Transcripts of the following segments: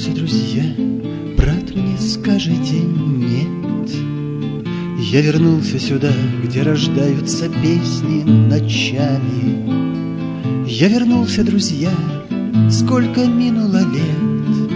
вернулся, друзья, брат, мне скажите нет. Я вернулся сюда, где рождаются песни ночами. Я вернулся, друзья, сколько минуло лет.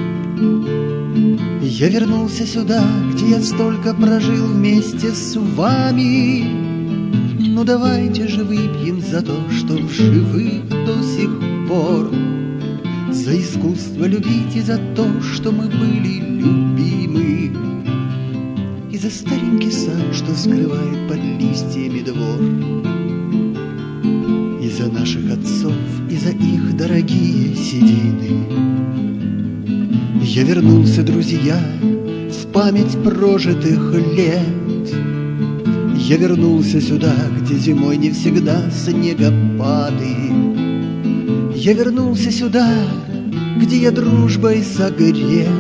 Я вернулся сюда, где я столько прожил вместе с вами. Ну давайте же выпьем за то, что в живых до сих пор, за искусство любить и за то, что мы были любимы, и за старенький сад, что скрывает под листьями двор, и за наших отцов, и за их дорогие седины. Я вернулся, друзья, в память прожитых лет. Я вернулся сюда, где зимой не всегда снегопады. Я вернулся сюда, где я дружбой согрет.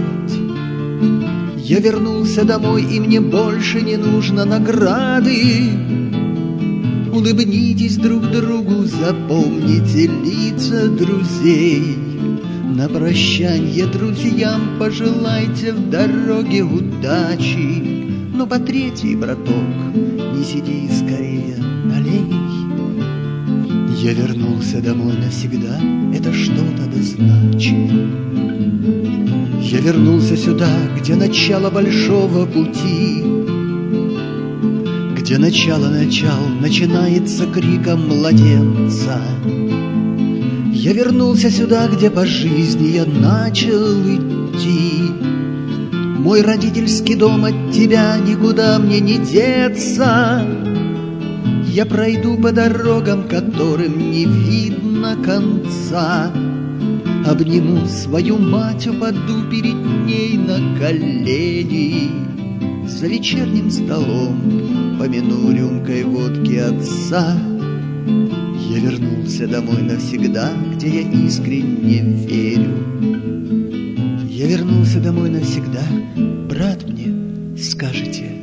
Я вернулся домой, и мне больше не нужно награды. Улыбнитесь друг другу, запомните лица друзей. На прощанье друзьям пожелайте в дороге удачи. Но по третий, браток, не сиди скорее, налей. Я вернулся домой навсегда, это что-то да значит. Я вернулся сюда, где начало большого пути, где начало начинается криком младенца. Я вернулся сюда, где по жизни я начал идти. Мой родительский дом, от тебя никуда мне не деться. Я пройду по дорогам, которым не видно конца. Обниму свою мать, упаду перед ней на колени. За вечерним столом помяну рюмкой водки отца. Я вернулся домой навсегда, где я искренне верю. Я вернулся домой навсегда, брат, мне скажете